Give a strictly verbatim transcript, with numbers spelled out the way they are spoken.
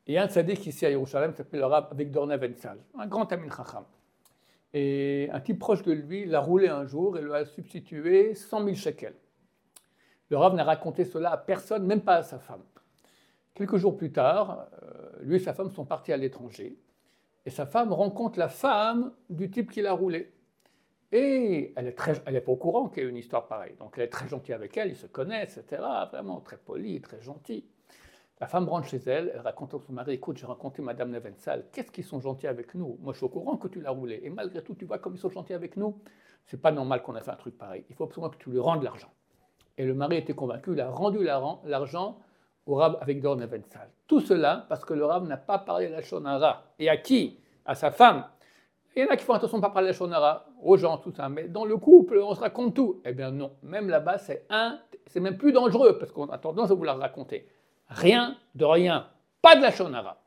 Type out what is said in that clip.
Et un tzaddik ici à Yerushalayim s'appelle le Rav Avigdor Nebenzahl, un grand Talmid Chacham. Et un type proche de lui l'a roulé un jour et lui a substitué cent mille shekels. Le Rav n'a raconté cela à personne, même pas à sa femme. Quelques jours plus tard, lui et sa femme sont partis à l'étranger. Et sa femme rencontre la femme du type qui l'a roulé. Et elle n'est pas au courant qu'il y a une histoire pareille. Donc elle est très gentille avec elle, ils se connaissent, et cetera. Vraiment très poli, très gentil. La femme rentre chez elle, elle raconte à son mari, écoute, j'ai rencontré Madame Nebenzahl, qu'est-ce qu'ils sont gentils avec nous? Moi je suis au courant que tu l'as roulé. Et malgré tout, tu vois comme ils sont gentils avec nous? C'est pas normal qu'on ait fait un truc pareil. Il faut absolument que tu lui rendes l'argent. Et le mari était convaincu, il a rendu l'argent au Rav Avigdor Nebenzahl. Tout cela parce que le Rav n'a pas parlé la Lashon Hara. Et à qui? À sa femme. Il y en a qui font attention de ne pas parler la Lashon Hara, aux gens, tout ça. Mais dans le couple, on se raconte tout. Eh bien non, même là-bas, c'est un, c'est même plus dangereux parce qu'on a tendance à vous la raconter. Rien de rien. Pas de Lashon Hara.